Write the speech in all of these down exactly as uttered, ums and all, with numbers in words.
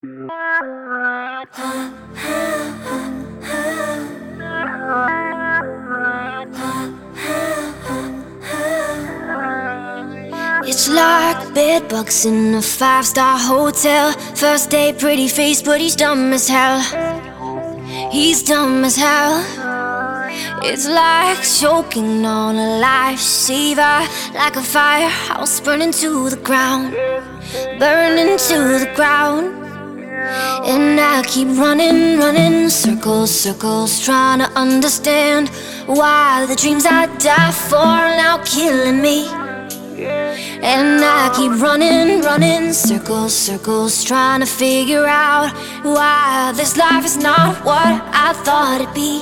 It's like bed bugs in a five-star hotel. First day, pretty face, but he's dumb as hell. He's dumb as hell. It's like choking on a lifesaver, like a firehouse burning to the ground, burning to the ground. And I keep running, running circles, circles, trying to understand why the dreams I die for are now killing me. And I keep running, running circles, circles, trying to figure out why this life is not what I thought it'd be.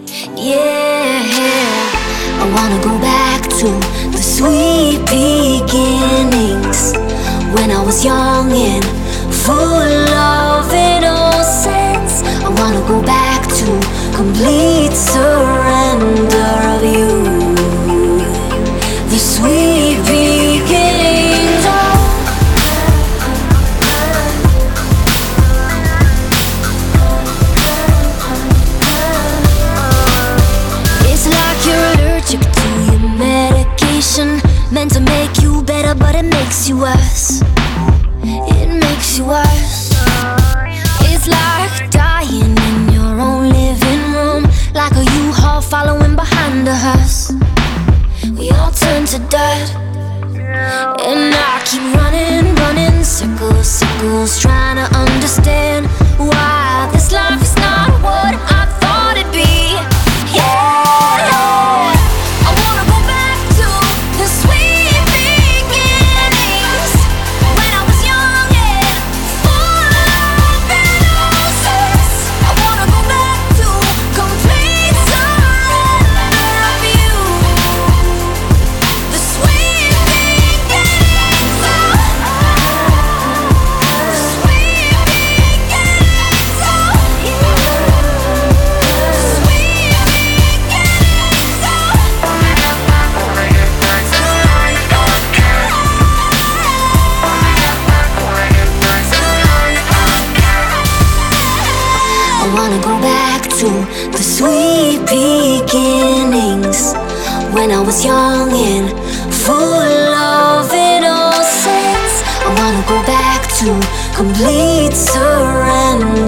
Yeah, I wanna go back to the sweet beginnings, when I was young and full of innocence. I wanna go back to complete surrender of you, the sweet beginnings. Oh. It's like you're allergic to your medication, meant to make you better, but it makes you worse. It makes you worse. It's like dying in your own living room, like a U-Haul following behind a hearse. We all turn to dirt. And I keep running, running circles, circles, trying to understand why this life is not what I thought it'd be. Yeah, I wanna go back to the sweet beginnings, when I was young and full of innocence. I wanna go back to complete surrender of you, the sweet beginnings. Oh, the sweet beginnings. Oh, the sweet beginnings. I wanna go back to the sweet beginnings, when I was young and full of innocence. I wanna go back to complete surrender